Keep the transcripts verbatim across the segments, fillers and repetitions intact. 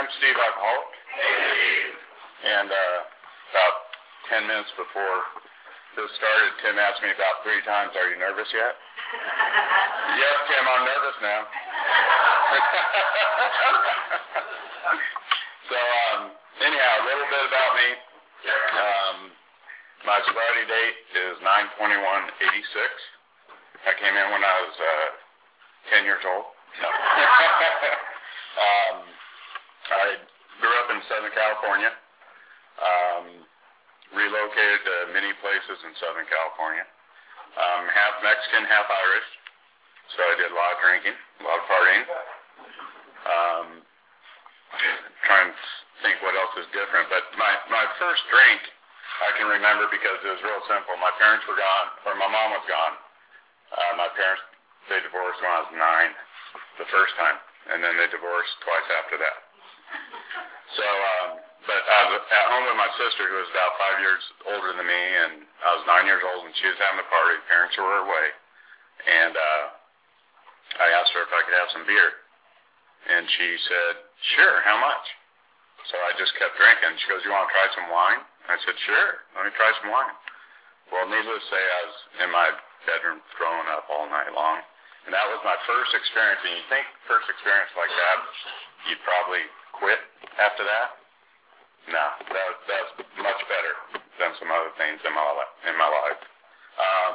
I'm Steve Alcoholic. And uh, about ten minutes before this started, Tim asked me about three times, are you nervous yet? Yes, Tim, I'm nervous now. So, um, anyhow, a little bit about me. Um, my sobriety date is nine twenty-one eighty-six. I came in when I was uh, ten years old. No. um, I grew up in Southern California. Um, relocated to many places in Southern California. Um, half Mexican, half Irish. So I did a lot of drinking, a lot of partying. Um, trying to think what else is different. But my, my first drink I can remember because it was real simple. My parents were gone, or my mom was gone. Uh, my parents, they divorced when I was nine, the first time. And then they divorced twice after that. So, um, but I was at home with my sister, who was about five years older than me, and I was nine years old, and she was having a party. Parents were away. And uh, I asked her if I could have some beer. And she said, sure, how much? So I just kept drinking. She goes, you want to try some wine? I said, sure, let me try some wine. Well, needless to say, I was in my bedroom throwing up all night long. And that was my first experience. And you'd think first experience like that, you'd probably quit after that. No, that was, that was much better than some other things in my life. In my life. Um,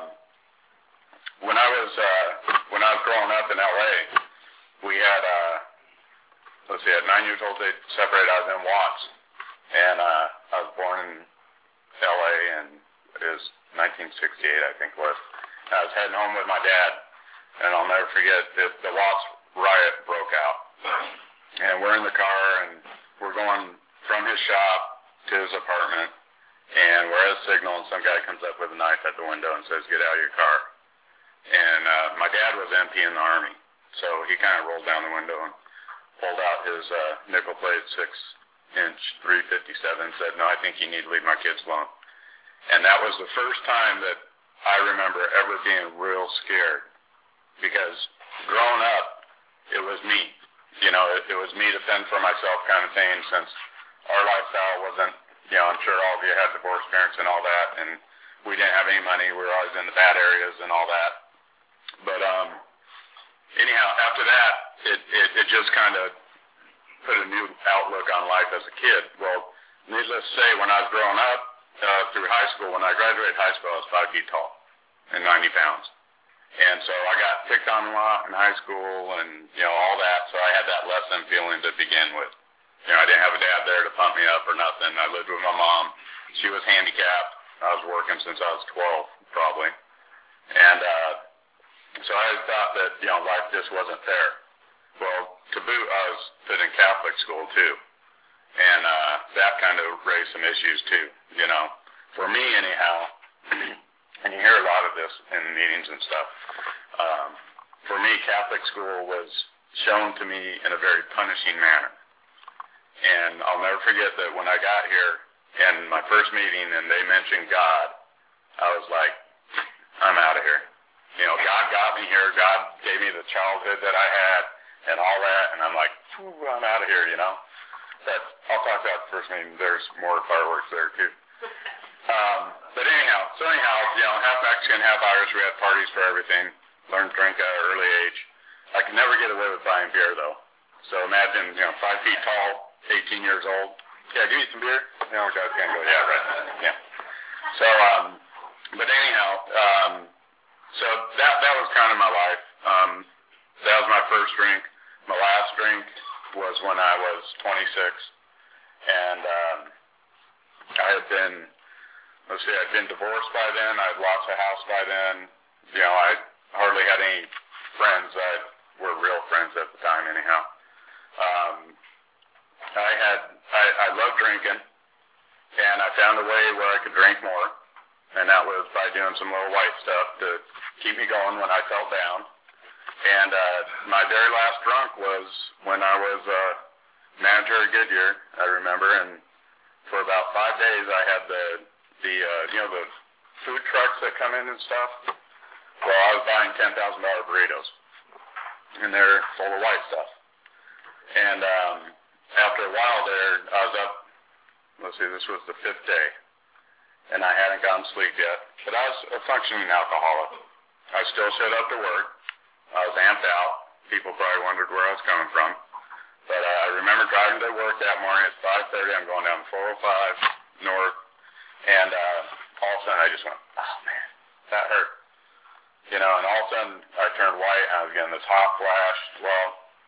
when I was uh, when I was growing up in L A, we had uh, let's see, at nine years old they separated. I was in Watts, and uh, I was born in L A, and it was nineteen sixty-eight, I think it was. And I was heading home with my dad, and I'll never forget that the Watts riot broke out, and we're in the car, and we're going from his shop to his apartment, and we're at a signal, and some guy comes up with a knife at the window and says, get out of your car. And uh, my dad was M P in the Army, so he kind of rolled down the window and pulled out his uh, nickel-plated six-inch three fifty-seven and said, no, I think you need to leave my kids alone. And that was the first time that I remember ever being real scared, because growing up, it was me. You know, it, it was me to fend for myself kind of thing, since our lifestyle wasn't, you know, I'm sure all of you had divorced parents and all that, and we didn't have any money. We were always in the bad areas and all that. But um, anyhow, after that, it, it, it just kind of put a new outlook on life as a kid. Well, needless to say, when I was growing up uh, through high school, when I graduated high school, I was five feet tall and ninety pounds. And so I got picked on a lot in high school and, you know, all that. So I had that less than feeling to begin with. You know, I didn't have a dad there to pump me up or nothing. I lived with my mom. She was handicapped. I was working since I was twelve, probably. And uh, so I thought that, you know, life just wasn't fair. Well, to boot, I was put in Catholic school, too. And uh, that kind of raised some issues, too, you know. For me, anyhow, and you hear a lot of this in meetings and stuff, um, for me, Catholic school was shown to me in a very punishing manner. And I'll never forget that when I got here in my first meeting and they mentioned God, I was like, I'm out of here. You know, God got me here. God gave me the childhood that I had and all that. And I'm like, I'm out of here, you know. But I'll talk about the first meeting. There's more fireworks there, too. Um, but anyhow, so anyhow, you know, half Mexican, half Irish. We had parties for everything. Learned to drink at an early age. I could never get away with buying beer, though. So imagine, you know, five feet tall, eighteen years old. Yeah, give you some beer? No, God's going to go, yeah, right. Yeah. So, um, but anyhow, um, so that that was kind of my life. Um, that was my first drink. My last drink was when I was twenty-six. And um, I had been, let's see, I'd been divorced by then. I'd lost a house by then. You know, I hardly had any friends that were real friends at the time, anyhow. Um, I had, I, I loved drinking, and I found a way where I could drink more, and that was by doing some little white stuff to keep me going when I felt down. And uh, my very last drunk was when I was uh, manager at Goodyear, I remember, and for about five days I had the, the uh, you know, the food trucks that come in and stuff. Well, I was buying ten thousand dollars burritos, and they're full of white stuff. And um, after a a while there, I was up, let's see, this was the fifth day, and I hadn't gotten sleep yet, but I was a functioning alcoholic. I still showed up to work. I was amped out. People probably wondered where I was coming from. But uh, I remember driving to work that morning at five thirty. I'm going down four oh five north, and uh, all of a sudden I just went, oh, man, that hurt. You know, and all of a sudden I turned white, and I was getting this hot flash. Well,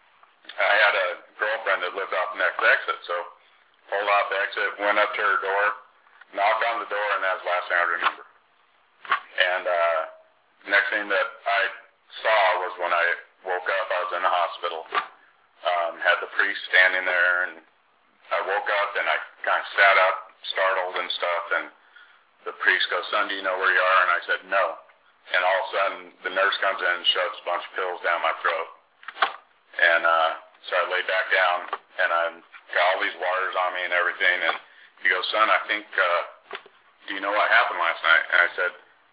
I had a girlfriend that lived off the next exit, so pulled off the exit, went up to her door, knocked on the door, and that was the last thing I remember. And uh, next thing that I saw was when I woke up, I was in the hospital, um, had the priest standing there, and I woke up, and I kind of sat up, startled and stuff, and the priest goes, son, do you know where you are? And I said, no. And all of a sudden, the nurse comes in and shoves a bunch of pills down my throat. And uh, so I lay back down, and I got all these wires on me and everything, and he goes, son, I think, uh, do you know what happened last night? And I said,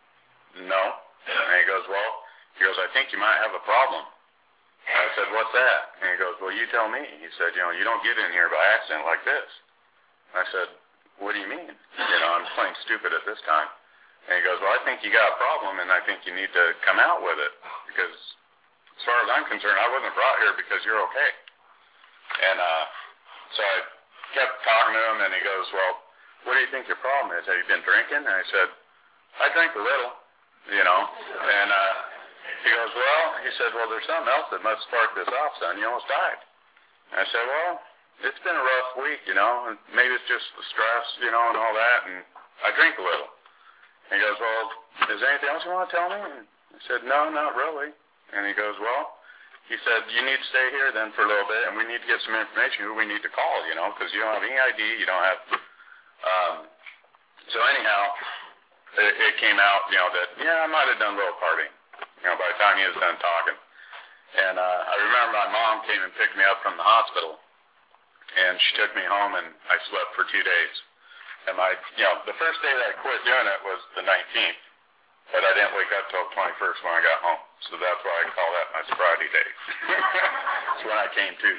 no. And he goes, well, he goes, I think you might have a problem. And I said, what's that? And he goes, well, you tell me. He said, you know, you don't get in here by accident like this. And I said, what do you mean? You know, I'm playing stupid at this time. And he goes, well, I think you got a problem, and I think you need to come out with it. Because as far as I'm concerned, I wasn't brought here because you're okay. And uh, so I kept talking to him, and he goes, well, what do you think your problem is? Have you been drinking? And I said, I drank a little, you know. And uh, he goes, well, he said, well, there's something else that must spark this off, son. You almost died. And I said, well, it's been a rough week, you know, and maybe it's just the stress, you know, and all that, and I drink a little. And he goes, well, is there anything else you want to tell me? And I said, no, not really. And he goes, well, he said, you need to stay here then for a little bit, and we need to get some information who we need to call, you know, because you don't have any I D, you don't have, um, so anyhow, it, it came out, you know, that, yeah, I might have done a little partying, you know, by the time he was done talking. And uh, I remember my mom came and picked me up from the hospital, and she took me home, and I slept for two days. And my, you know, the first day that I quit doing it was the nineteenth, but I didn't wake up till the twenty-first when I got home. So that's why I call that my sobriety day. That's when I came to.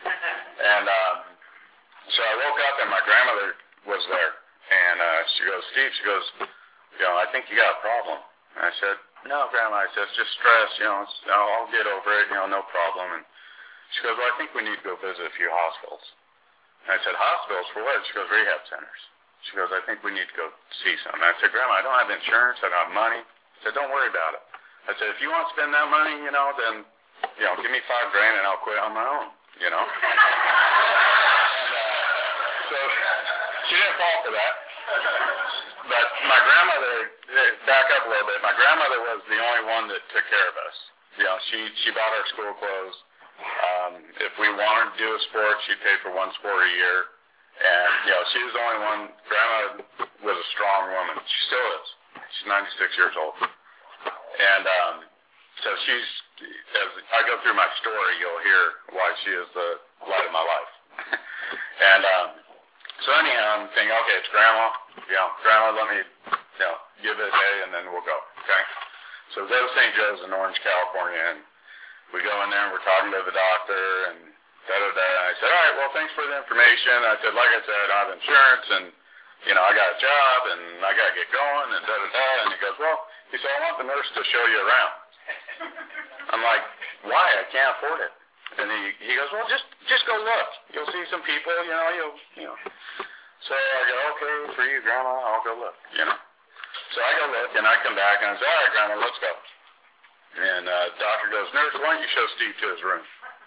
And um, so I woke up, and my grandmother was there. And uh, she goes, Steve, she goes, you know, I think you got a problem. And I said, no, Grandma. I said, it's just stress. You know, it's, I'll get over it. You know, no problem. And she goes, well, I think we need to go visit a few hospitals. And I said, hospitals for what? She goes, rehab centers. She goes, I think we need to go see some. And I said, Grandma, I don't have insurance. I don't have money. I said, don't worry about it. I said, if you want to spend that money, you know, then, you know, give me five grand and I'll quit on my own, you know. And uh, so she didn't fall for that. But my grandmother, back up a little bit, my grandmother was the only one that took care of us. You know, she, she bought our school clothes. Um, if we wanted to do a sport, she'd pay for one sport a year. And, you know, she was the only one. Grandma was a strong woman. She still is. She's ninety-six years old. And um, so she's, as I go through my story, you'll hear why she is the light of my life. And um, so anyhow, I'm thinking, okay, it's Grandma. You know, Grandma, let me, you know, give it a day, and then we'll go, okay? So we go to Saint Joe's in Orange, California, and we go in there, and we're talking to the doctor, and da-da-da. And I said, all right, well, thanks for the information. I said, like I said, I have insurance, and, you know, I got a job, and I got to get going, and da-da-da. And he goes, well, he said, I want the nurse to show you around. I'm like, why? I can't afford it. And he, he goes, well, just just go look. You'll see some people, you know, you'll, you know. So I go, okay, for you, Grandma, I'll go look, you know. So I go look, and I come back, and I say, all right, Grandma, let's go. And uh, the doctor goes, nurse, why don't you show Steve to his room?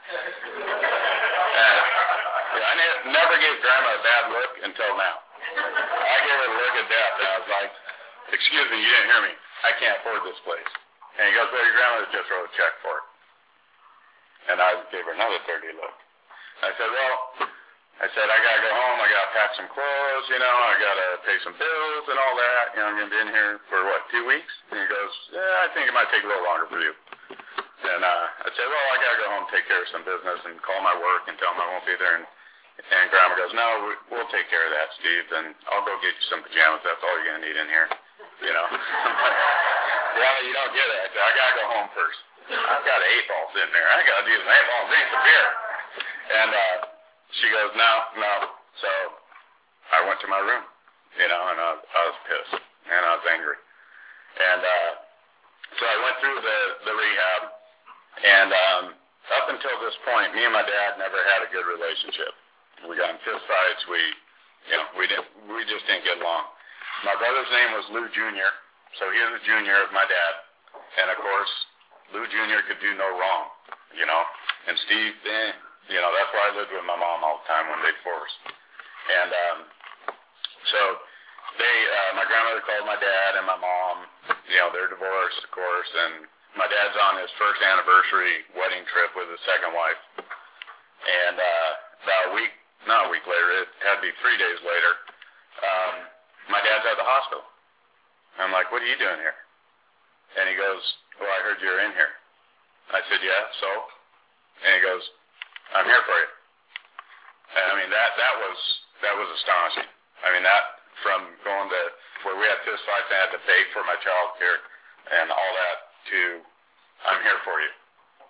And, yeah, I ne- never gave Grandma a bad look until now. I gave her a look of death, and I was like, excuse me, you didn't hear me. I can't afford this place. And he goes, well, your grandma just wrote a check for it. And I gave her another dirty look. I said, well, I said, I got to go home. I got to pack some clothes, you know. I got to pay some bills and all that. You know, I'm going to be in here for, what, two weeks? And he goes, yeah, I think it might take a little longer for you. And uh, I said, well, I got to go home and take care of some business and call my work and tell them I won't be there. And, and Grandma goes, no, we, we'll take care of that, Steve. And I'll go get you some pajamas. That's all you're going to need in here, you know. Well, you don't get it. I said, I got to go home first. I've got eight balls in there. I got to do some eight balls, drink some beer. And uh, she goes, no, no. So I went to my room, you know, and I, I was pissed, and I was angry. And uh, so I went through the, the rehab, and um, up until this point, me and my dad never had a good relationship. We got in fist fights. We, you know, we didn't, we just didn't get along. My brother's name was Lou Junior, so he was a junior of my dad. And, of course, Lou Junior could do no wrong, you know. And Steve, eh, you know, that's why I lived with my mom all the time when they divorced. And um, so they, uh, my grandmother called my dad and my mom. You know, they're divorced, of course. And my dad's on his first anniversary wedding trip with his second wife. And uh, about a week, not a week later, it had to be three days later, um, my dad's at the hospital. I'm like, what are you doing here? And he goes, well, I heard you're in here. I said, yeah, so? And he goes, I'm here for you. And I mean, that, that was, that was astonishing. I mean, that, from going to where we had fist fights and I had to pay for my child care and all that to, I'm here for you.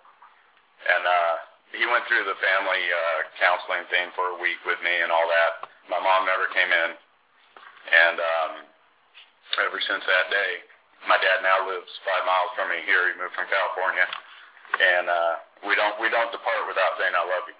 And, uh, he went through the family, uh, counseling thing for a week with me and all that. My mom never came in. And, um, ever since that day, my dad now lives five miles from me here. He moved from California, and uh, we don't we don't depart without saying I love you.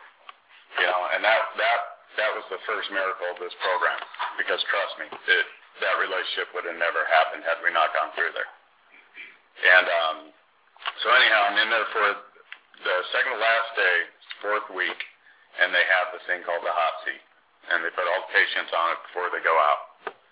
You know, and that that that was the first miracle of this program. Because trust me, it, that relationship would have never happened had we not gone through there. And um, so anyhow, I'm in there for the second to last day, fourth week, and they have this thing called the hot seat, and they put all the patients on it before they go out.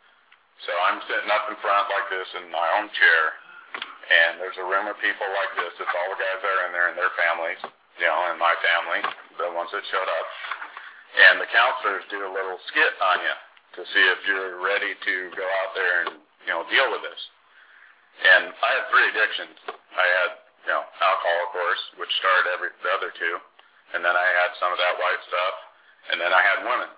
So I'm sitting up in front like this in my own chair, and there's a room of people like this. It's all the guys that are in there and their families, you know, and my family, the ones that showed up. And the counselors do a little skit on you to see if you're ready to go out there and, you know, deal with this. And I had three addictions. I had, you know, alcohol, of course, which started every the other two, and then I had some of that white stuff, and then I had women.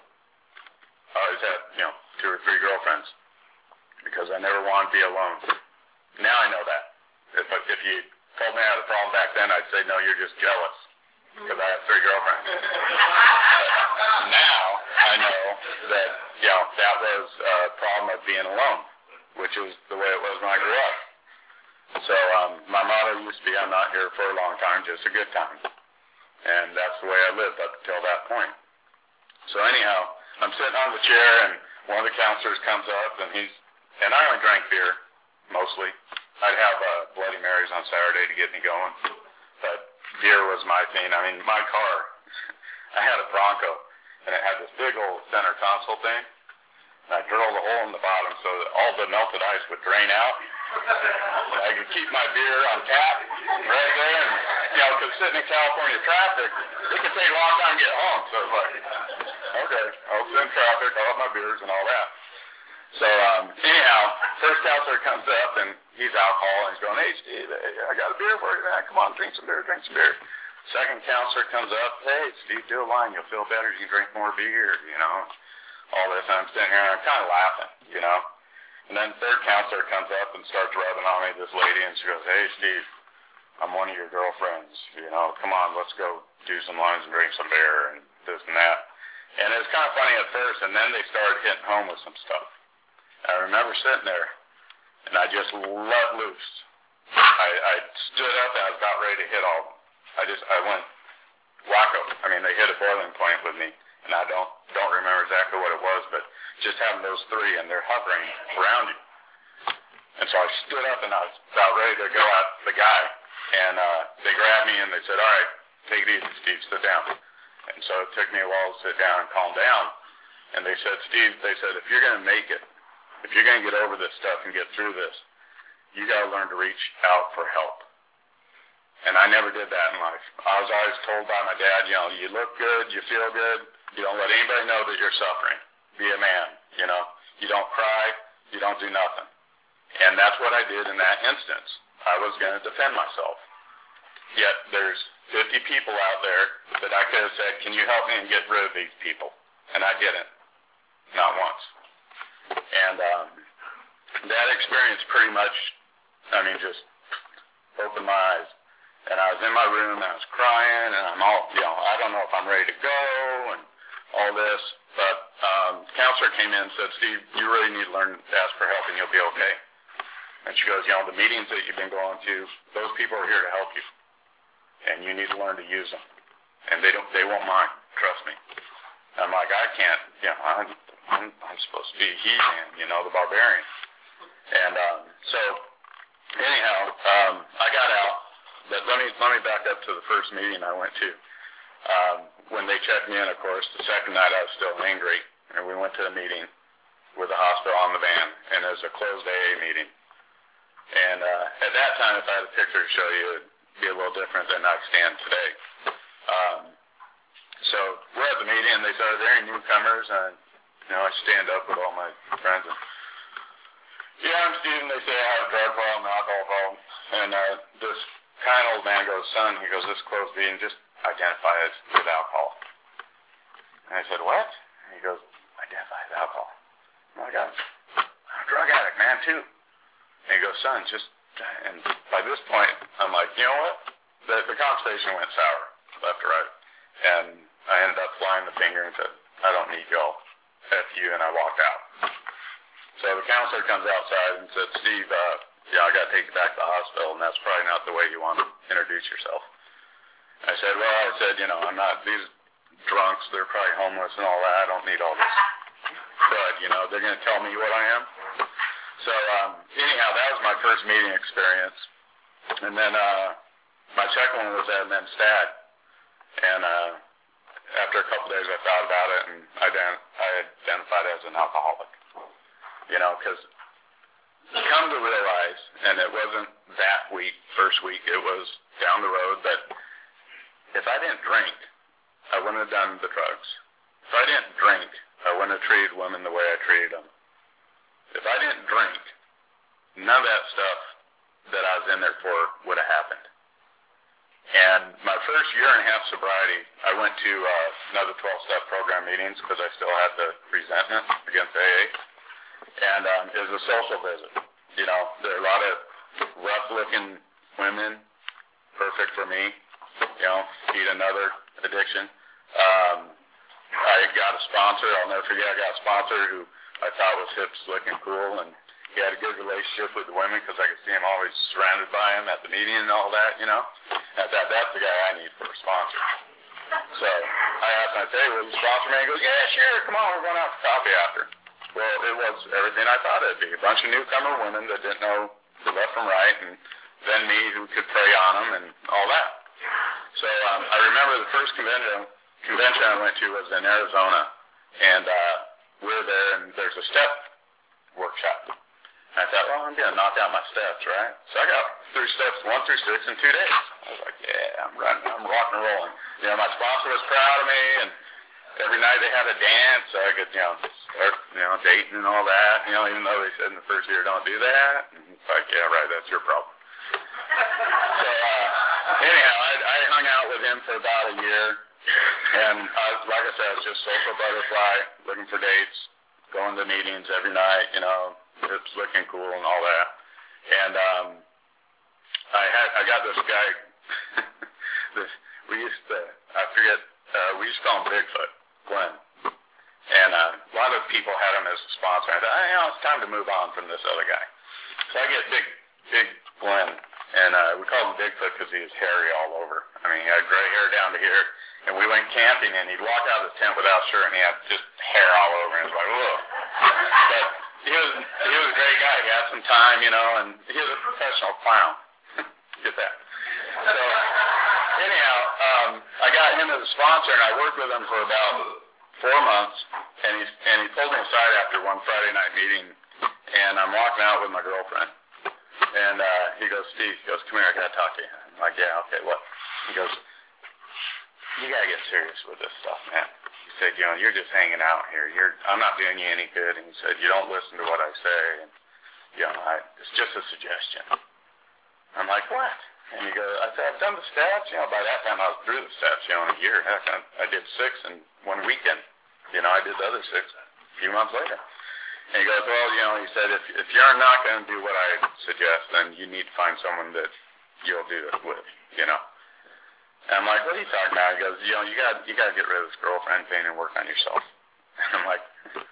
I always had, you know, two or three girlfriends because I never wanted to be alone. Now I know that. If, if you told me I had a problem back then, I'd say, no, you're just jealous because I have three girlfriends. But now I know that, you know, that was a problem of being alone, which was the way it was when I grew up. So um, my motto used to be, I'm not here for a long time, just a good time. And that's the way I lived up until that point. So anyhow, I'm sitting on the chair, and one of the counselors comes up, and he's, and I only drank beer, mostly. I'd have uh, Bloody Marys on Saturday to get me going, but beer was my thing. I mean, my car, I had a Bronco, and it had this big old center console thing, and I drilled a hole in the bottom so that all the melted ice would drain out. I could keep my beer on tap right there, and, you know, because sitting in California traffic, it could take a long time to get home, so it's like, okay, I'll sit in traffic, I'll have my beers and all that. So, um, anyhow, first counselor comes up, and he's alcohol, and he's going, hey, Steve, I got a beer for you, man. Come on, drink some beer, drink some beer. Second counselor comes up, hey, Steve, do a line. You'll feel better. You can drink more beer, you know. All this, and I'm sitting here, and I'm kind of laughing, you know. And then third counselor comes up and starts rubbing on me, this lady, and she goes, hey, Steve, I'm one of your girlfriends, you know. Come on, let's go do some lines and drink some beer and this and that. And it was kind of funny at first, and then they started hitting home with some stuff. I remember sitting there, and I just let loose. I, I stood up, and I was about ready to hit all of them. I just, I went wacko. I mean, they hit a boiling point with me, and I don't don't remember exactly what it was, but just having those three, and they're hovering around you. And so I stood up, and I was about ready to go at the guy, and uh, they grabbed me, and they said, all right, take it easy, Steve, sit down. And so it took me a while to sit down and calm down. And they said, Steve, they said, if you're going to make it, if you're going to get over this stuff and get through this, you got to learn to reach out for help. And I never did that in life. I was always told by my dad, you know, you look good, you feel good, you don't let anybody know that you're suffering. Be a man, you know. You don't cry, you don't do nothing. And that's what I did in that instance. I was going to defend myself. Yet there's fifty people out there that I could have said, can you help me and get rid of these people? And I didn't. Not once. And um, that experience pretty much, I mean, just opened my eyes. And I was in my room, and I was crying, and I'm all, you know, I don't know if I'm ready to go, and all this. But um, the counselor came in and said, Steve, you really need to learn to ask for help, and you'll be okay. And she goes, you know, the meetings that you've been going to, those people are here to help you, and you need to learn to use them. And they don't, they won't mind. Trust me. I'm like, I can't, you know, I'm, I'm, I'm supposed to be a he-man, you know, the barbarian. And um, so, anyhow, um, I got out. But let me let me back up to the first meeting I went to. Um, when they checked me in, of course, the second night I was still angry, and we went to a meeting with the hospital on the van, and it was a closed A A meeting. And uh, at that time, if I had a picture to show you, it would be a little different than I stand today. Um, so we're at the meeting, and they said, are there any newcomers? And you know, I stand up with all my friends, and yeah, I'm Steve, and they say I have a drug problem, alcohol problem, and uh, this kind old man goes, son, he goes, this closed meeting, just identify as with alcohol. And I said, what? And he goes, identify as alcohol. Oh my God, I'm a drug addict, man, too. And he goes, son, just, and by this point, I'm like, you know what? The, the conversation went sour, left to right. And I ended up flying the finger and said, I don't need y'all. F you, and I walked out. So the counselor comes outside and said, Steve, uh, yeah, I got to take you back to the hospital, and that's probably not the way you want to introduce yourself. I said, well, I said, you know, I'm not, these drunks, they're probably homeless and all that. I don't need all this crud, you know. They're going to tell me what I am. So, um, anyhow, that was my first meeting experience. And then uh, my second one was at MedStat. And uh, after a couple days, I thought about it, and I, ident- I identified as an alcoholic. You know, because come to realize, and it wasn't that week, first week, it was down the road, that if I didn't drink, I wouldn't have done the drugs. If I didn't drink, I wouldn't have treated women the way I treated them. If I didn't drink, none of that stuff that I was in there for would have happened. And my first year and a half sobriety, I went to uh, another twelve-step program meetings because I still had the resentment against A A. And um, it was a social visit. You know, there are a lot of rough-looking women, perfect for me. You know, feed another addiction. Um, I got a sponsor. I'll never forget. I got a sponsor who I thought was hip, slick, and cool, and he had a good relationship with the women because I could see him always surrounded by him at the meeting and all that. You know, and I thought that's the guy I need for a sponsor. So I asked him, I said, hey, will you sponsor me? He goes, yeah, sure. Come on, we're going out for coffee after. Well, it was everything I thought it'd be. A bunch of newcomer women that didn't know the left from right, and then me who could prey on them and all that. So um, I remember the first convention, convention I went to was in Arizona, and uh, we were there, and there's a step workshop. And I thought, well, I'm going to knock out my steps, right? So I got through steps one through six in two days. I was like, yeah, I'm running, I'm rocking and rolling. You know, my sponsor was proud of me, and every night they had a dance, so I could, you know, start, you know, dating and all that, you know, even though they said in the first year, don't do that. And it's like, yeah, right, that's your problem. So, uh, anyhow, I, I hung out with him for about a year, and I, like I said, I was just social butterfly, looking for dates, going to meetings every night, you know, hips looking cool and all that. And um, I had, I got this guy, this, we used to, I forget, uh, we used to call him Bigfoot, Glenn. And uh, a lot of people had him as a sponsor. I thought, oh, you know, it's time to move on from this other guy. So I get big, big Glenn, and uh, we called him Bigfoot because he was hairy all over. I mean, he had gray hair down to here, and we went camping, and he'd walk out of the tent without a shirt, and he had just hair all over, and it was like, whoa. But he was, he was a great guy. He had some time, you know, and he was a professional clown. Get that. So anyhow, um, I got him as a sponsor, and I worked with him for about four months, and he and he pulled me aside after one Friday night meeting, and I'm walking out with my girlfriend, and uh, he goes, Steve, he goes, come here, I got to talk to you. I'm like, yeah, okay, what? He goes, you got to get serious with this stuff, man. He said, you know, you're just hanging out here. You're, I'm not doing you any good. And he said, you don't listen to what I say, and, you know, I, it's just a suggestion. I'm like, what? And he goes, I said, I've done the steps. You know, by that time I was through the steps, you know, in a year. Heck, I, I did six in one weekend. You know, I did the other six a few months later. And he goes, well, you know, he said, if if you're not going to do what I suggest, then you need to find someone that you'll do it with. you know. And I'm like, what are you talking about? He goes, you know, you got you got to get rid of this girlfriend thing and work on yourself. And I'm like,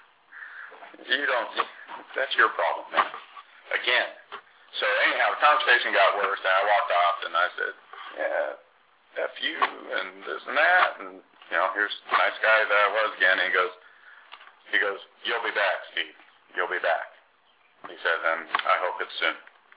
you don't, that's your problem, man. Again. So anyhow, the conversation got worse, and I walked off, and I said, yeah, F you, and this and that, and, you know, here's the nice guy that I was again, and he goes, he goes, you'll be back, Steve. You'll be back. He said, and I hope it's soon.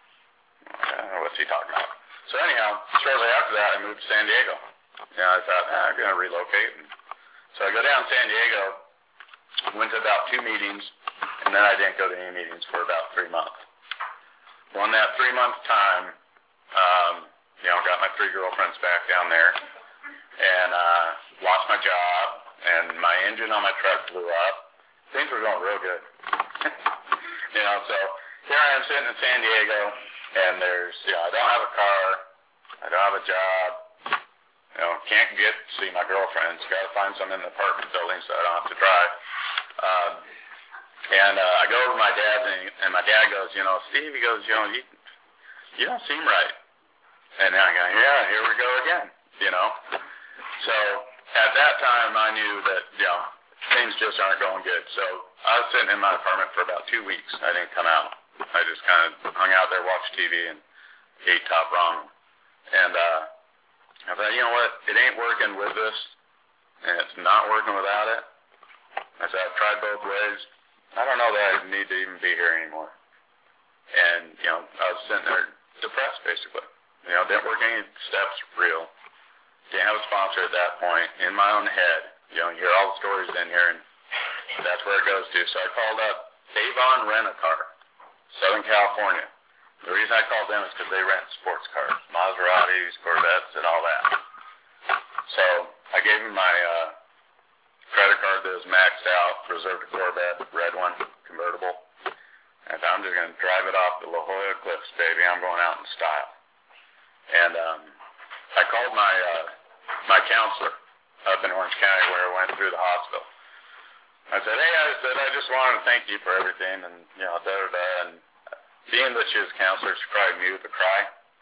I don't know what's he talking about. So anyhow, shortly after that, I moved to San Diego. You know, I thought, ah, I'm going to relocate. And so I go down to San Diego, went to about two meetings, and then I didn't go to any meetings for about three months. Well, in that three-month time, um, you know, got my three girlfriends back down there, and uh, lost my job, and my engine on my truck blew up. Things were going real good. You know, so here I am sitting in San Diego, and there's, you know, I don't have a car, I don't have a job, you know, can't get to see my girlfriends, got to find some in the apartment building so I don't have to drive. Um, and uh, I go over to my dad, and, and my dad goes, you know, Steve, he goes, you know, you, you don't seem right. And I go, yeah, here we go again, you know. So at that time, I knew that, you know, things just aren't going good. So I was sitting in my apartment for about two weeks. I didn't come out. I just kind of hung out there, watched T V, and ate top ramen. And uh, I thought, you know what? It ain't working with this, and it's not working without it. I said, I've tried both ways. I don't know that I need to even be here anymore. And, you know, I was sitting there depressed, basically. You know, didn't work any steps real. Didn't have a sponsor at that point. In my own head, you know, you hear all the stories in here, and that's where it goes to. So I called up Avon Rent-A-Car, Southern California. The reason I called them is because they rent sports cars, Maseratis, Corvettes, and all that. So I gave them my uh, credit card that was maxed out, reserved a Corvette, red one, convertible. And I'm just going to drive it off the La Jolla Cliffs, baby. I'm going out in style. And um, I called my uh, my counselor up in Orange County where I went through the hospital. I said, hey, I said, I just wanted to thank you for everything, and, you know, da-da-da. And being that she was a counselor, she probably muted the cry.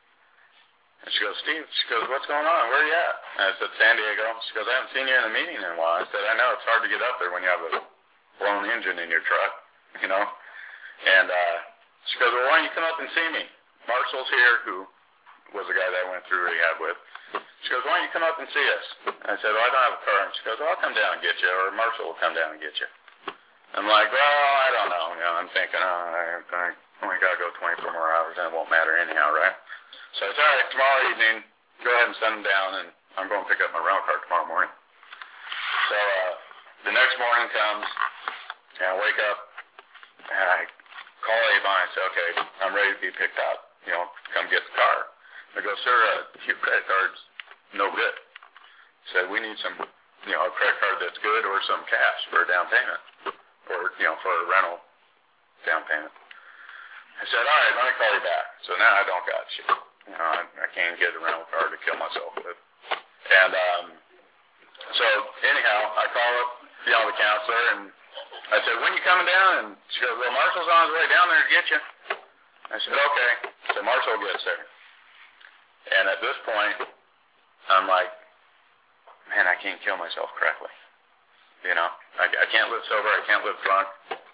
And she goes, Steve, she goes, what's going on? Where are you at? And I said, San Diego. She goes, I haven't seen you in a meeting in a while. I said, I know, it's hard to get up there when you have a blown engine in your truck, you know. And uh, she goes, well, why don't you come up and see me? Marshall's here, who was the guy that I went through rehab with. She goes, why don't you come up and see us? I said, well, I don't have a car. And she goes, well, I'll come down and get you, or Marshall will come down and get you. I'm like, well, I don't know. You know, I'm thinking, oh, I, I only got to go twenty-four more hours, and it won't matter anyhow, right? So I said, all right, tomorrow evening, go ahead and send them down, and I'm going to pick up my rental car tomorrow morning. So uh, the next morning comes, and I wake up, and I call Avon. I say, okay, I'm ready to be picked up. You know, come get the car. They go, sir, uh, your credit card's no good. Said, we need some, you know, a credit card that's good or some cash for a down payment, or, you know, for a rental down payment. I said, all right, let me call you back. So now I don't got shit. You know, I, I can't get a rental car to kill myself with. And um, so anyhow, I call up, you know, the counselor, and I said, when you coming down? And she goes, well, Marshall's on his way down there to get you. I said, okay. So Marshall gets there. And at this point, I'm like, man, I can't kill myself correctly. You know, I, I can't live sober. I can't live drunk.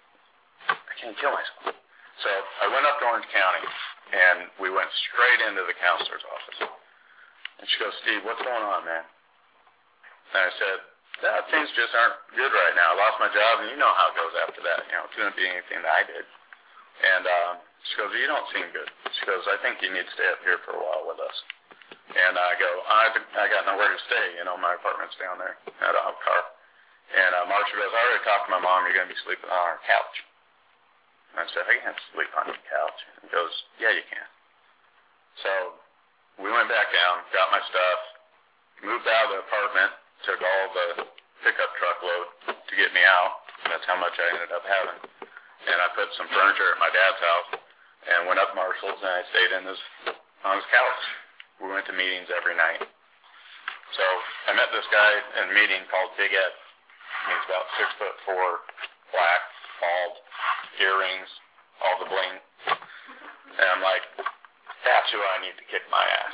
I can't kill myself. So I went up to Orange County, and we went straight into the counselor's office. And she goes, Steve, what's going on, man? And I said, yeah, things just aren't good right now. I lost my job, and you know how it goes after that. You know, it couldn't be anything that I did. And um, she goes, you don't seem good. She goes, I think you need to stay up here for a while with us. And I go, I, I got nowhere to stay. You know, my apartment's down there. I don't have a car. And uh, Marcia goes, I already talked to my mom. You're going to be sleeping on our couch. And I said, I can't sleep on your couch. And he goes, yeah, you can. So we went back down, got my stuff, moved out of the apartment, took all the pickup truck load to get me out. That's how much I ended up having. And I put some furniture at my dad's house and went up Marshall's, and I stayed in his, on his couch. We went to meetings every night. So I met this guy in a meeting called Big Ed. He's about six foot four, black, bald, earrings, all the bling. And I'm like, that's who I need to kick my ass.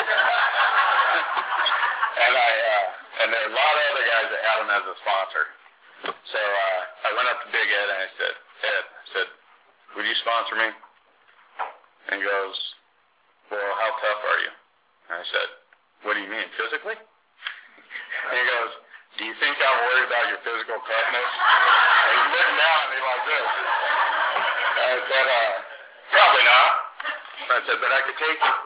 and I, uh, and there are a lot of other guys that had him as a sponsor. So uh, I went up to Big Ed and I said, Ed, I said, would you sponsor me? And he goes, well, how tough are you? And I said, what do you mean, physically? And he goes, do you think I'm worried about your physical toughness? And he's looking down at me like this. And I said, uh, probably not. I said, but I could take you.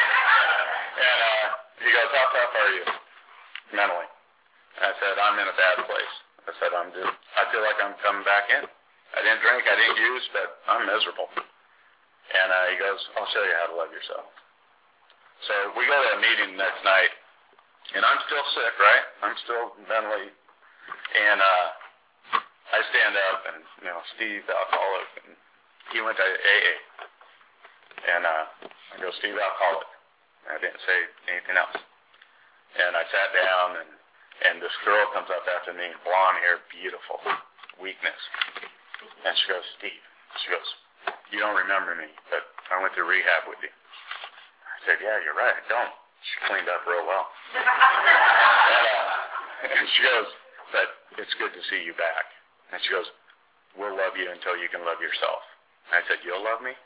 And uh, he goes, how tough are you mentally? I said, I'm in a bad place. I said, I'm just, I feel like I'm coming back in. I didn't drink, I didn't use, but I'm miserable. And uh, he goes, I'll show you how to love yourself. So we go to a meeting the next night, and I'm still sick, right? I'm still mentally, and uh, I stand up, and, you know, Steve, the alcoholic, and he went to A A. And uh, I go, Steve, alcoholic. I didn't say anything else. And I sat down, and, and this girl comes up after me, blonde hair, beautiful, weakness. And she goes, Steve, she goes, you don't remember me, but I went through rehab with you. I said, yeah, you're right, I don't. She cleaned up real well. and, uh, and she goes, but it's good to see you back. And she goes, we'll love you until you can love yourself. And I said, you'll love me?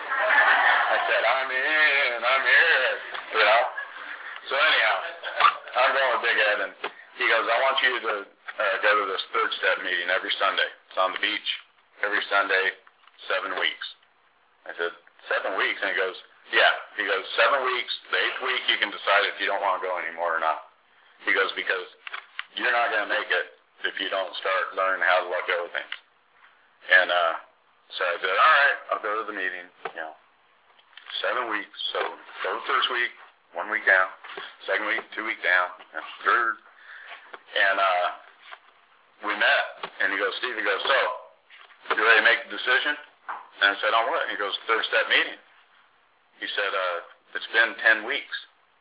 I said, I'm in, I'm here, you know. So anyhow, I'm going with Big Ed, and he goes, I want you to uh, go to this third step meeting every Sunday. It's on the beach every Sunday, seven weeks. I said, seven weeks? And he goes, yeah. He goes, seven weeks, the eighth week you can decide if you don't want to go anymore or not. He goes, because you're not going to make it if you don't start learning how to let go of things. And uh, so I said, all right, I'll go to the meeting, you know. Seven weeks, so go the first week, one week down, second week, two week down, third. And uh, we met, and he goes, Steve, he goes, so, you ready to make the decision? And I said, on what? He goes, third step meeting. He said, uh, it's been ten weeks.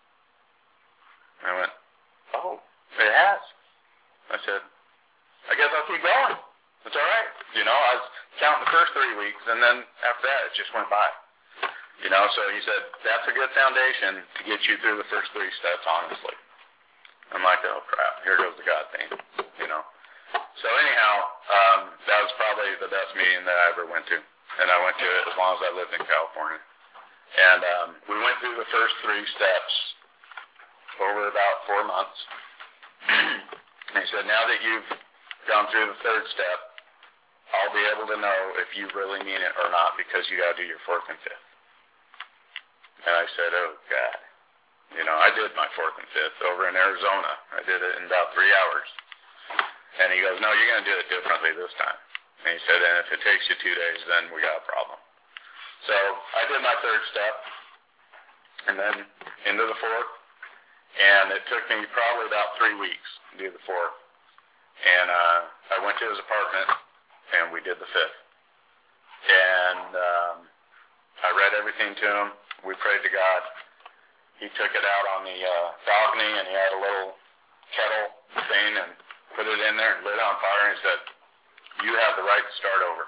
I went, oh, it has? I said, I guess I'll keep going. It's all right. You know, I was counting the first three weeks, and then after that, it just went by. You know, so he said, that's a good foundation to get you through the first three steps, honestly. I'm like, oh, crap, here goes the God thing, you know. So anyhow, um, that was probably the best meeting that I ever went to. And I went to it as long as I lived in California. And um, we went through the first three steps over about four months. And he said, now that you've gone through the third step, I'll be able to know if you really mean it or not, because you got to do your fourth and fifth. And I said, oh, God. You know, I did my fourth and fifth over in Arizona. I did it in about three hours. And he goes, no, you're going to do it differently this time. And he said, and if it takes you two days, then we got a problem. So I did my third step, and then into the fourth. And it took me probably about three weeks to do the fourth. And uh, I went to his apartment, and we did the fifth. And um, I read everything to him. We prayed to God. He took it out on the uh, balcony, and he had a little kettle thing and put it in there and lit it on fire, and he said, you have the right to start over.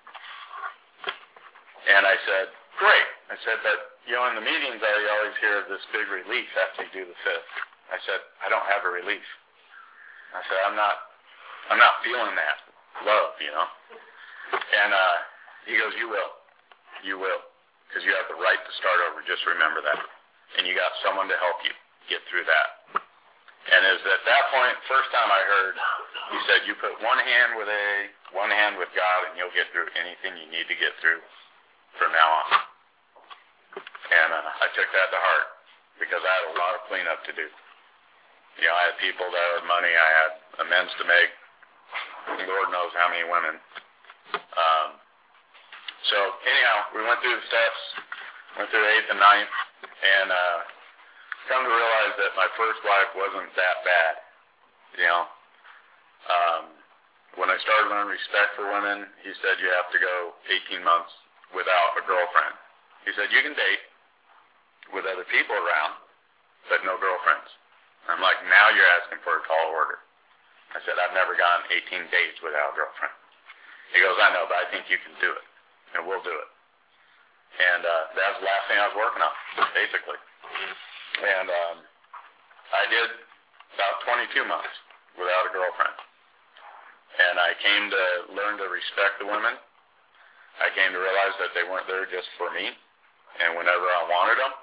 And I said, great. I said, but, you know, in the meetings I always hear of this big relief after you do the fifth. I said, I don't have a relief. I said, I'm not, I'm not feeling that love, you know. And uh, he goes, you will. You will. Because you have the right to start over. Just remember that. And you got someone to help you get through that. And it was at that point, first time I heard, he said, you put one hand with A, one hand with God, and you'll get through anything you need to get through from now on. And uh, I took that to heart, because I had a lot of cleanup to do. You know, I had people that owed money. I had amends to make. Lord knows how many women. Um, so anyhow, we went through the steps, went through eighth and ninth, and uh, come to realize that my first wife wasn't that bad. You know, um, when I started learning respect for women, he said you have to go eighteen months without a girlfriend. He said you can date with other people around, but no girlfriends. I'm like, now you're asking for a tall order. I said, I've never gone eighteen days without a girlfriend. He goes, I know, but I think you can do it, and we'll do it. And uh, that was the last thing I was working on, basically. And um, I did about twenty-two months without a girlfriend. And I came to learn to respect the women. I came to realize that they weren't there just for me. And whenever I wanted them,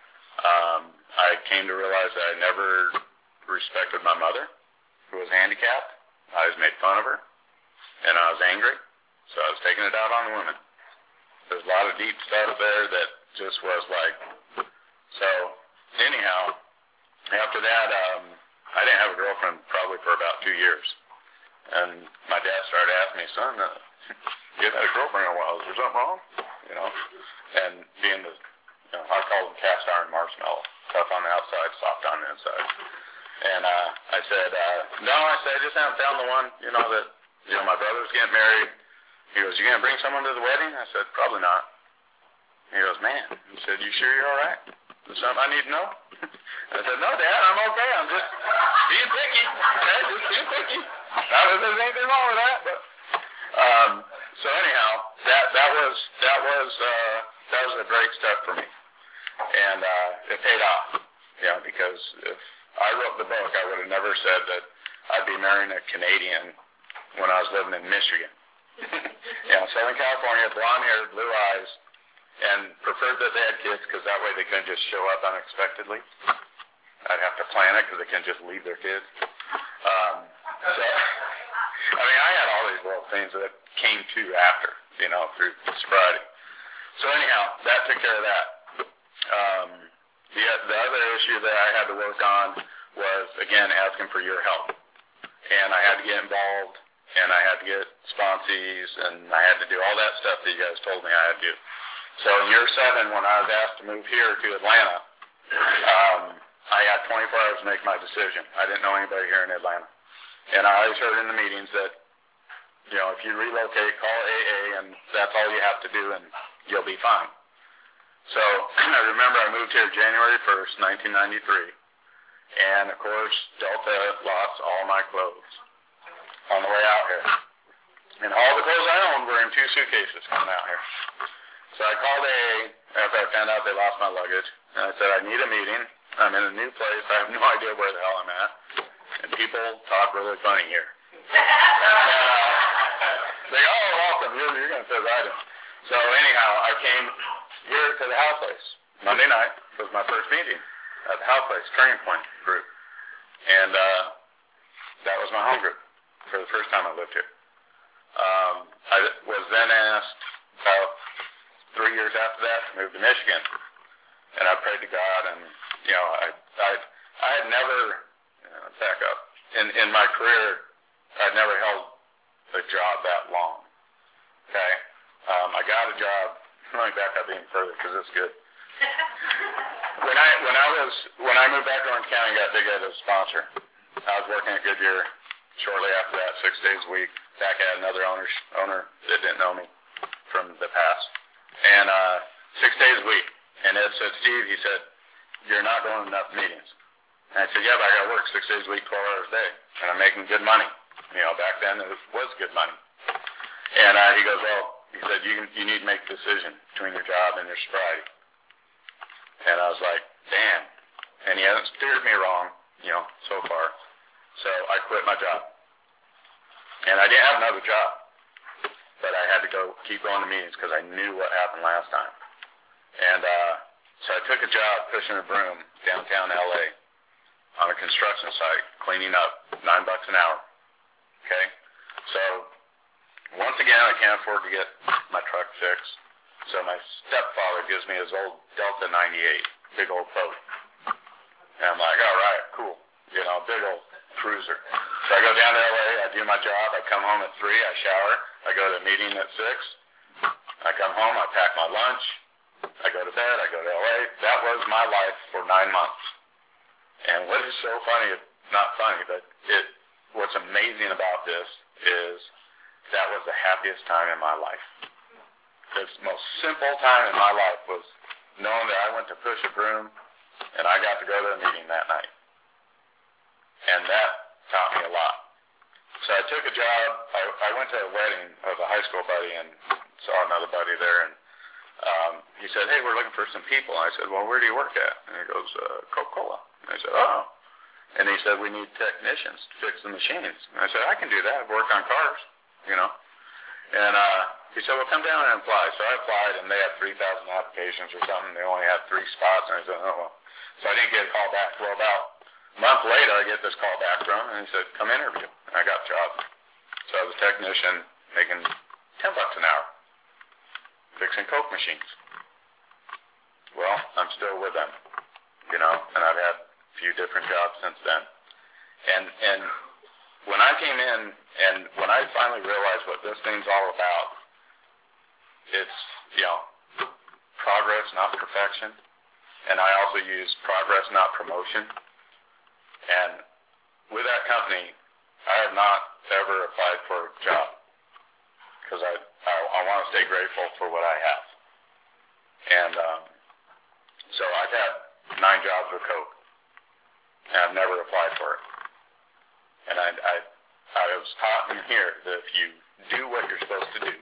um, I came to realize that I never respected my mother, who was handicapped. I was made fun of her, and I was angry, so I was taking it out on the women. There's a lot of deep stuff there that just was like, so anyhow, after that, um, I didn't have a girlfriend probably for about two years. And my dad started asking me, son, uh, you haven't had a girlfriend in a while, is there something wrong? You know, and being the, you know, I call them cast iron marshmallow, tough on the outside, soft on the inside. And uh, I said, uh, no, I said, I just haven't found the one, you know, that, you know, my brother's getting married. He goes, you going to bring someone to the wedding? I said, probably not. He goes, man. He said, you sure you're all right? Is there something I need to know? I said, no, Dad, I'm okay. I'm just being picky. Okay, just being picky. Not that there's anything wrong with that, but, um, so anyhow, that, that was, that was, uh, that was a great step for me. And, uh, it paid off, you know, because if I wrote the book, I would have never said that I'd be marrying a Canadian when I was living in Michigan. You know, Southern California, blonde hair, blue eyes, and preferred that they had kids because that way they couldn't just show up unexpectedly. I'd have to plan it because they couldn't just leave their kids. Um, so, I mean, I had all these little things that came to after, you know, through sobriety. So anyhow, that took care of that. Um, the, the other issue that I had to work on was, again, asking for your help. And I had to get involved, and I had to get sponsees, and I had to do all that stuff that you guys told me I had to do. So in year seven, when I was asked to move here to Atlanta, um, I had twenty-four hours to make my decision. I didn't know anybody here in Atlanta. And I always heard in the meetings that, you know, if you relocate, call A A, and that's all you have to do, and you'll be fine. So I remember I moved here January first, nineteen ninety-three, and, of course, Delta lost all my clothes on the way out here. And all the clothes I owned were in two suitcases coming out here. So I called A A after I found out they lost my luggage, and I said, I need a meeting. I'm in a new place. I have no idea where the hell I'm at. And people talk really funny here. And, uh, they go, oh, welcome. You're, you're going to fit right in. So anyhow, I came here to the house place. Monday night was my first meeting at the house place, Turning Point group. And uh, that was my home group for the first time I lived here. Um, I was then asked about three years after that to move to Michigan. And I prayed to God, and, you know, I I, I had never, uh, back up, in, in my career, I'd never held a job that long. Okay? Um, I got a job, let me back up even further because it's good. When I when I was when I moved back to Orange County and got Big Ed as a sponsor, I was working at Goodyear. Shortly after that, six days a week, back at another owner owner that didn't know me from the past, and uh, six days a week. And Ed said, Steve, he said, you're not going to enough meetings. And I said, yeah, but I got to work six days a week, twelve hours a day, and I'm making good money. You know, back then it was good money. And uh, he goes, well, he said, you you need to make a decision between your job and your sobriety. And I was like, damn. And he hasn't steered me wrong, you know, so far. So I quit my job. And I didn't have another job. But I had to go keep going to meetings because I knew what happened last time. And uh, so I took a job pushing a broom downtown L A on a construction site, cleaning up, nine bucks an hour. Okay? So once again, I can't afford to get my truck fixed. So my stepfather gives me his old Delta ninety-eight, big old boat. And I'm like, all right, cool. You know, big old cruiser. So I go down to L A, I do my job, I come home at three, I shower, I go to a meeting at six, I come home, I pack my lunch, I go to bed, I go to L A. That was my life for nine months. And what is so funny, not funny, but it, what's amazing about this is that was the happiest time in my life. The most simple time in my life was knowing that I went to push a broom and I got to go to a meeting that night. And that taught me a lot. So I took a job. I, I went to a wedding of a high school buddy and saw another buddy there. And um, he said, hey, we're looking for some people. And I said, well, where do you work at? And he goes, uh, Coca-Cola. And I said, oh. And he said, we need technicians to fix the machines. And I said, I can do that. I've worked on cars, you know. And uh, he said, well, come down and apply. So I applied, and they had three thousand applications or something. They only had three spots. And I said, oh, well. So I didn't get a call back. Well, about a month later, I get this call back from him, and he said, come interview. And I got the job. So I was a technician making ten bucks an hour, fixing Coke machines. Well, I'm still with them, you know, and I've had a few different jobs since then. And and when I came in, and when I finally realized what this thing's all about, it's, you know, progress, not perfection. And I also use progress, not promotion. And with that company, I have not ever applied for a job because I, I, I want to stay grateful for what I have. And um, so I've had nine jobs with Coke, and I've never applied for it. And I, I, I was taught in here that if you do what you're supposed to do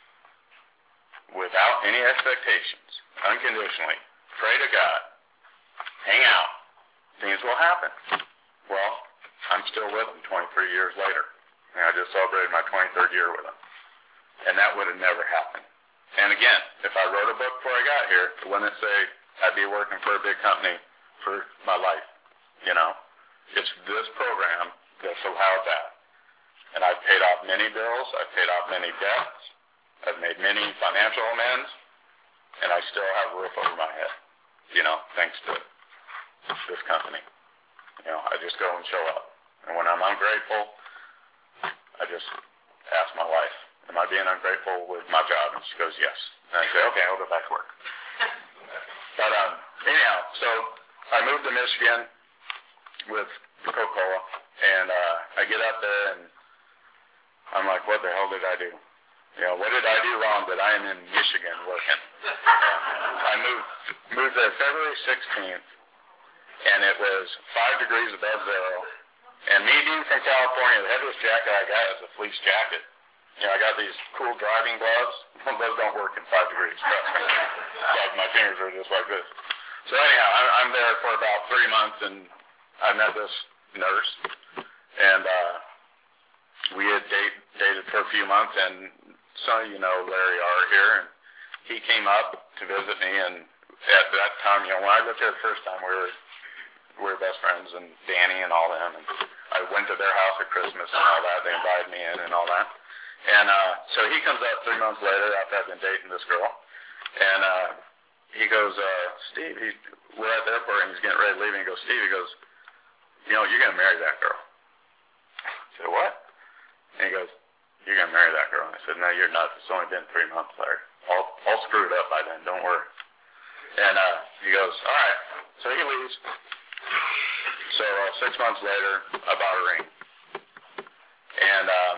without any expectations, unconditionally, pray to God, hang out, things will happen. Well, I'm still with them twenty-three years later. And I just celebrated my twenty-third year with them. And that would have never happened. And again, if I wrote a book before I got here, it wouldn't say I'd be working for a big company for my life. You know, it's this program that's allowed that. And I've paid off many bills. I've paid off many debts. I've made many financial amends. And I still have a roof over my head, you know, thanks to this company. You know, I just go and show up. And when I'm ungrateful, I just ask my wife, am I being ungrateful with my job? And she goes, yes. And I say, okay, I'll go back to work. But um, anyhow, so I moved to Michigan with Coca-Cola, and uh, I get up there, and I'm like, what the hell did I do? You know, what did I do wrong that I am in Michigan working? I moved moved there February sixteenth, and it was five degrees above zero. And me being from California, the heaviest jacket I got is a fleece jacket. You know, I got these cool driving gloves. Those don't work in five degrees, trust me. Like my fingers are just like this. So anyhow, I'm there for about three months, and I met this nurse, and uh, we had date, dated for a few months, and some of you know Larry R. here, and he came up to visit me, and at that time, you know, when I lived here the first time, we were we were best friends, and Danny and all them, and I went to their house at Christmas and all that. They invited me in and all that. And uh, so he comes up three months later after I've been dating this girl, and uh, he goes, uh, Steve, he, we're at the airport, and he's getting ready to leave, and he goes, Steve, he goes, you know, you're going to marry that girl. I said, what? And he goes, you're going to marry that girl. And I said, no, you're nuts. It's only been three months, Larry. I'll, I'll screw it up by then. Don't worry. And uh, he goes, all right. So he leaves. So uh, six months later, I bought a ring. And um,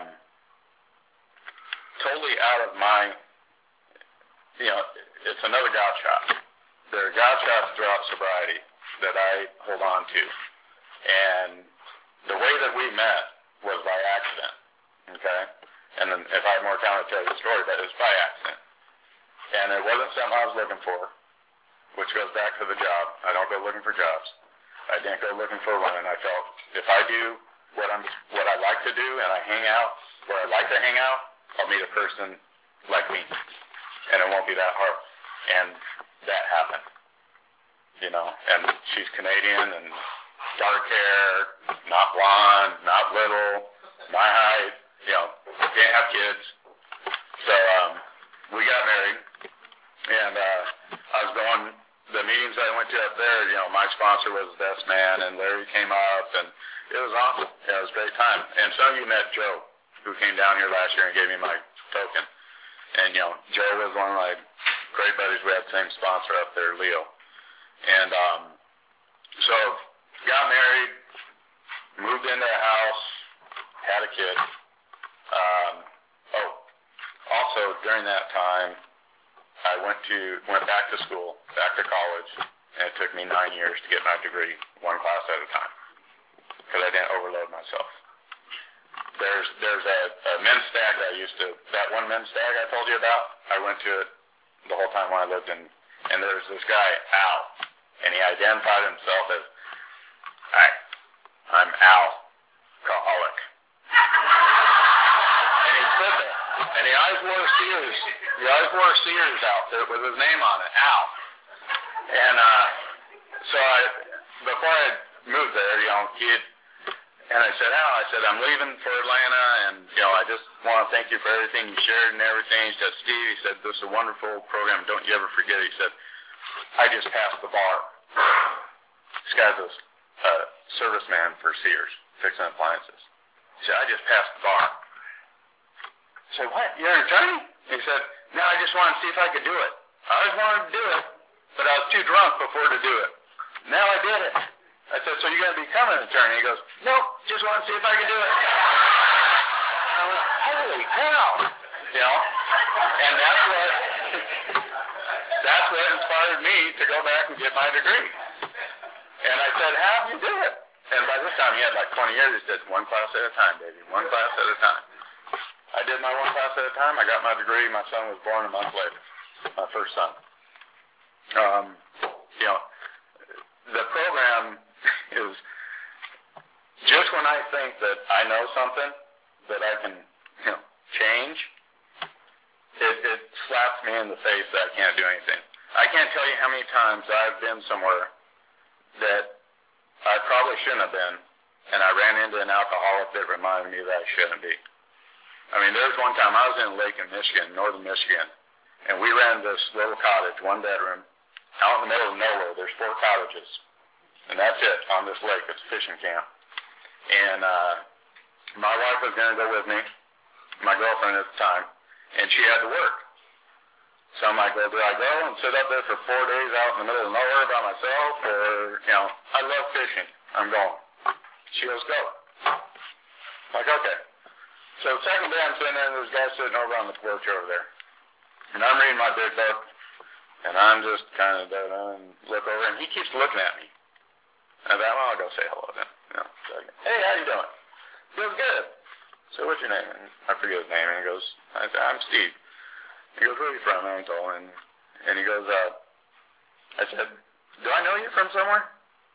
totally out of my, you know, it's another God shot. There are God shots throughout sobriety that I hold on to. And the way that we met was by accident, okay? And then if I had more time, I'd tell you the story, but it was by accident. And it wasn't something I was looking for, which goes back to the job. I don't go looking for jobs. I didn't go looking for one, and I felt if I do what I'm, what I like to do, and I hang out where I like to hang out, I'll meet a person like me, and it won't be that hard. And that happened, you know. And she's Canadian and dark hair, not blonde, not little, my height, you know, can't have kids. So um, we got married, and uh, I was going, the meetings I went to up there, you know, my sponsor was the best man, and Larry came up, and it was awesome. Yeah, it was a great time. And some of you met Joe, who came down here last year and gave me my token. And, you know, Joe was one of my great buddies. We had the same sponsor up there, Leo. And um, so got married, moved into a house, had a kid. Um, oh, also during that time, I went to went back to school, back to college, and it took me nine years to get my degree, one class at a time, because I didn't overload myself. There's there's a, a men's stag that I used to, that one men's stag I told you about, I went to it the whole time when I lived in, and there was this guy, Al, and he identified himself as, hi, I'm alcoholic. And he said that. And he always wore Sears. He always wore a Sears outfit with his name on it, Al. And uh, so I, before I moved there, you know, he had, and I said, Al, I said, I'm leaving for Atlanta, and, you know, I just want to thank you for everything you shared and everything. He said, Steve, he said, this is a wonderful program. Don't you ever forget it. He said, I just passed the bar. This guy's a uh, serviceman for Sears, fixing appliances. He said, I just passed the bar. I said, what? You're an attorney? He said, no, I just wanted to see if I could do it. I always wanted to do it, but I was too drunk before to do it. Now I did it. I said, so you're going to become an attorney? He goes, nope, just want to see if I can do it. I went, holy cow. You know? And that's what, that's what inspired me to go back and get my degree. And I said, how do you do it? And by this time, he had like twenty years. He said, one class at a time, baby, one class at a time. I did my one class at a time. I got my degree. My son was born a month later, my first son. Um, you know, the program is just when I think that I know something that I can, you know, change, it, it slaps me in the face that I can't do anything. I can't tell you how many times I've been somewhere that I probably shouldn't have been, and I ran into an alcoholic that reminded me that I shouldn't be. I mean, there was one time I was in Lake in Michigan, northern Michigan, and we ran this little cottage, one bedroom, out in the middle of nowhere. There's four cottages, and that's it on this lake. It's a fishing camp. And uh, my wife was going to go with me, my girlfriend at the time, and she had to work. So I'm like, well, do I go and sit up there for four days out in the middle of nowhere by myself? Or, you know, I love fishing. I'm going. She goes, go. I'm like, okay. So the second day I'm sitting there, and there's a guy sitting over on the porch over there. And I'm reading my big book, and I'm just kind of dead on and look over, and he keeps looking at me. I thought, well, I'll go say hello then. You know, so I go, hey, how you doing? He goes, good. So what's your name? And I forget his name. And he goes, I said, I'm Steve. He goes, where are you from? I told him. And he goes, uh, I said, do I know you from somewhere?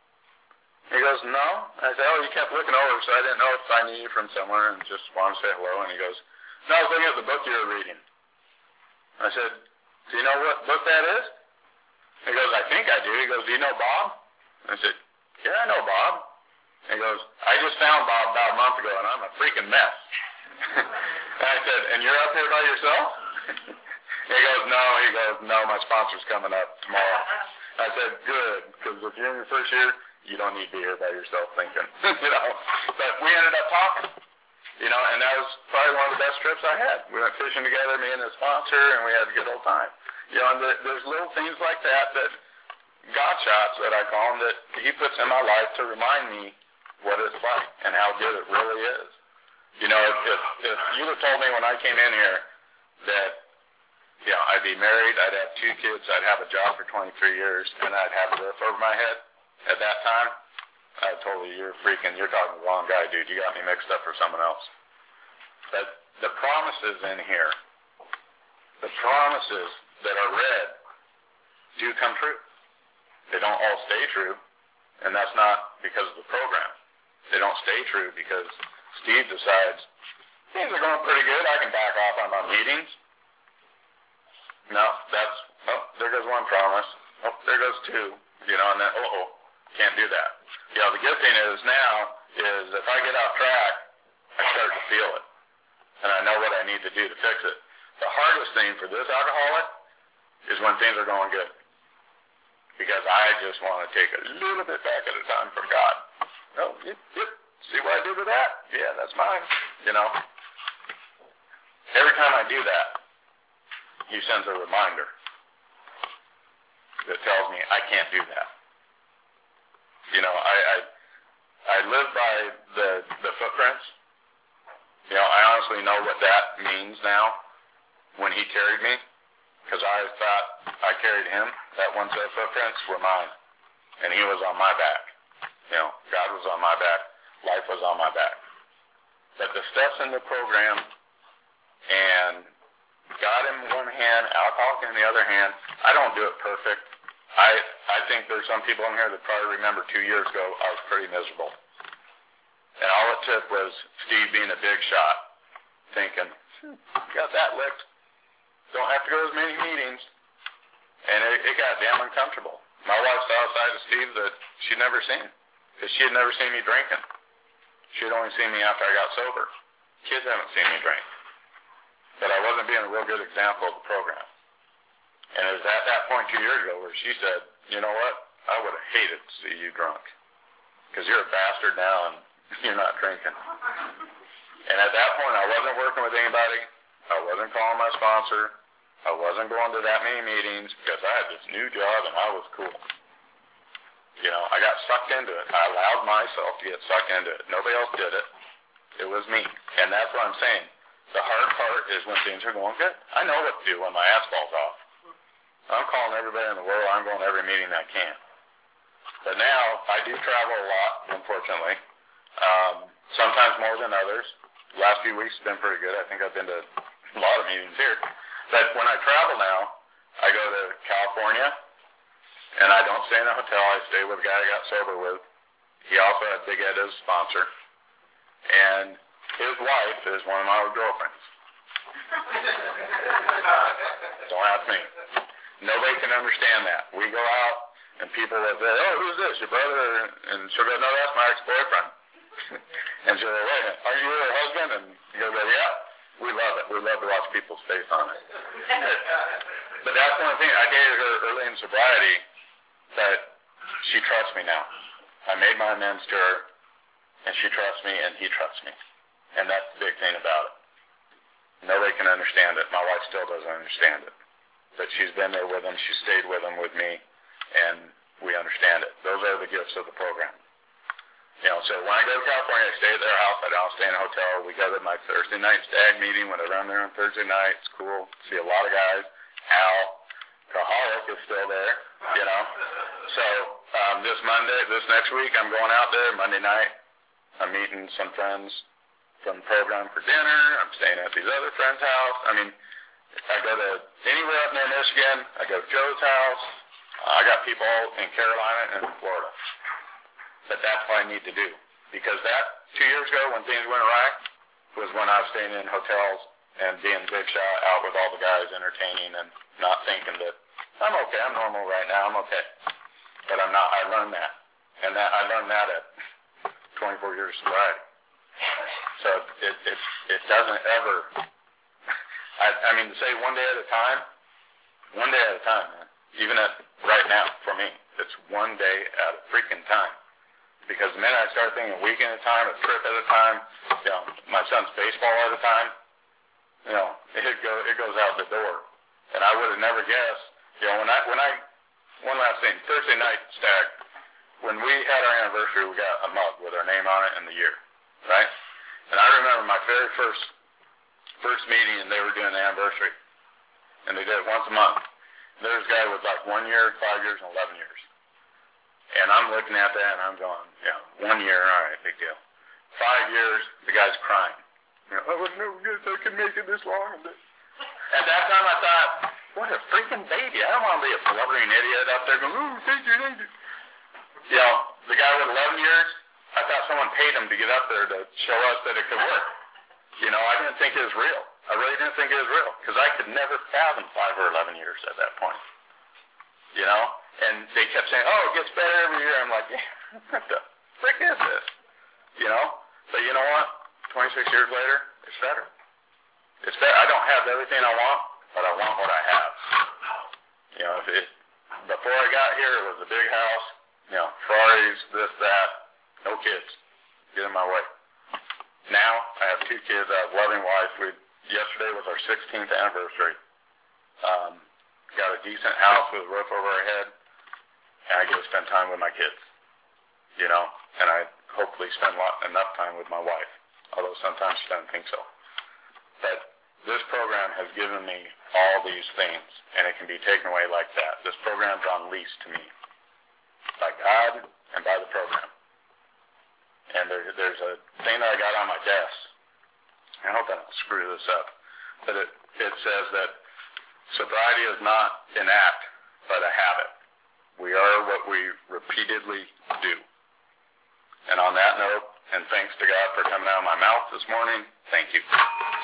He goes, no. I said, oh, you kept looking over, so I didn't know if I knew you from somewhere and just wanted to say hello. And he goes, no, I was looking at the book you were reading. I said, do you know what book that is? He goes, I think I do. He goes, do you know Bob? I said, yeah, I know Bob. He goes, I just found Bob about a month ago, and I'm a freaking mess. And I said, and you're up here by yourself? He goes, no. He goes, no, my sponsor's coming up tomorrow. I said, good, because if you're in your first year, you don't need to be here by yourself thinking. You know, but we ended up talking. You know, and that was probably one of the best trips I had. We went fishing together, me and the sponsor, and we had a good old time. You know, and there, there's little things like that that God shots that I call them that He puts in my life to remind me what it's like and how good it really is. You know, if, if, if you would have told me when I came in here that, you know, I'd be married, I'd have two kids, I'd have a job for twenty-three years, and I'd have a roof over my head at that time, I told you, you're freaking, you're talking to the wrong guy, dude. You got me mixed up for someone else. But the promises in here, the promises that are read do come true. They don't all stay true, and that's not because of the program. They don't stay true because Steve decides, things are going pretty good, I can back off on my meetings. No, that's, oh, there goes one promise. Oh, there goes two. You know, and then, oh, can't do that. You know, the good thing is now is if I get off track, I start to feel it. And I know what I need to do to fix it. The hardest thing for this alcoholic is when things are going good. Because I just want to take a little bit back at a time from God. Oh, yep, yep. See what I did with that? Yeah, that's mine. You know. Every time I do that, He sends a reminder that tells me I can't do that. You know, I I, I live by the, the footprints. You know, I honestly know what that means now when He carried me, because I thought I carried Him. That one set of footprints were mine, and He was on my back. You know, God was on my back. Life was on my back. But the steps in the program and God in one hand, alcoholic in the other hand. I don't do it perfect. I I think there's some people in here that probably remember two years ago I was pretty miserable. And all it took was Steve being a big shot, thinking, hmm, got that licked. Don't have to go to as many meetings. And it, it got damn uncomfortable. My wife saw a side of Steve that she'd never seen, because she had never seen me drinking. She had only seen me after I got sober. Kids haven't seen me drink. But I wasn't being a real good example of the program. And it was at that point two years ago where she said, you know what, I would have hated to see you drunk, because you're a bastard now and you're not drinking. And at that point I wasn't working with anybody. I wasn't calling my sponsor. I wasn't going to that many meetings because I had this new job and I was cool. You know, I got sucked into it. I allowed myself to get sucked into it. Nobody else did it. It was me. And that's what I'm saying. The hard part is when things are going good. I know what to do when my ass falls off. I'm calling everybody in the world. I'm going to every meeting I can. But now, I do travel a lot, unfortunately. Um, sometimes more than others. The last few weeks have been pretty good. I think I've been to a lot of meetings here. But when I travel now, I go to California, and I don't stay in a hotel. I stay with a guy I got sober with. He also had Big Ed as a sponsor. And his wife is one of my old girlfriends. Don't ask me. Nobody can understand that. We go out, and people will say, oh, who's this, your brother? And she'll go, no, that's my ex-boyfriend. And she'll go, wait a minute, are you her husband? And he'll go, yeah. We love it. We love to watch people's face on it. But that's one thing. I dated her early in sobriety, but she trusts me now. I made my amends to her, and she trusts me, and he trusts me. And that's the big thing about it. Nobody can understand it. My wife still doesn't understand it. But she's been there with him. She stayed with him with me, and we understand it. Those are the gifts of the program. You know, so when I go to California, I stay at their house. I don't stay in a hotel. We go to my Thursday night stag meeting when I run there on Thursday night. It's cool. See a lot of guys. Al, Kahalik is still there, you know. So um, this Monday, this next week, I'm going out there Monday night. I'm meeting some friends from the program for dinner. I'm staying at these other friends' house. I mean, I go to anywhere up near Michigan. I go to Joe's house. I got people in Carolina and Florida. But that's what I need to do. Because that, two years ago when things went awry, was when I was staying in hotels and being big shot out with all the guys entertaining and not thinking that, I'm okay, I'm normal right now, I'm okay. But I'm not. I learned that. And that I learned that at twenty-four years of sobriety. So it, it, it doesn't ever, I, I mean, to say one day at a time, one day at a time, man. Even at right now, for me, it's one day at a freaking time. Because the minute I start thinking a week at a time, a trip at a time, you know, my son's baseball at a time, you know, it go it goes out the door. And I would have never guessed, you know, when I when I one last thing, Thursday night stag, when we had our anniversary, we got a mug with our name on it and the year, right? And I remember my very first first meeting, and they were doing the anniversary, and they did it once a month. And there was a guy with like one year, five years, and eleven years. And I'm looking at that, and I'm going, yeah, one year, all right, big deal. Five years, the guy's crying. You know, I would never guess I could make it this long. At that time, I thought, what a freaking baby. I don't want to be a blubbering idiot up there going, oh, thank you, thank you. You know, the guy with eleven years, I thought someone paid him to get up there to show us that it could work. You know, I didn't think it was real. I really didn't think it was real, because I could never fathom five or eleven years at that point. You know? And they kept saying, oh, it gets better every year. I'm like, yeah, what the frick is this? You know? But you know what? twenty-six years later, it's better. It's better. I don't have everything I want, but I want what I have. You know, if it, before I got here, it was a big house, you know, Ferraris, this, that, no kids. Get in my way. Now, I have two kids. I have a loving wife. We, yesterday was our sixteenth anniversary. Um, got a decent house with a roof over our head. And I get to spend time with my kids, you know, and I hopefully spend a lot, enough time with my wife, although sometimes she doesn't think so. But this program has given me all these things, and it can be taken away like that. This program's on lease to me by God and by the program. And there, there's a thing that I got on my desk. I hope I don't screw this up. that it, it says that sobriety is not an act, but a habit. We are what we repeatedly do. And on that note, and thanks to God for coming out of my mouth this morning, thank you.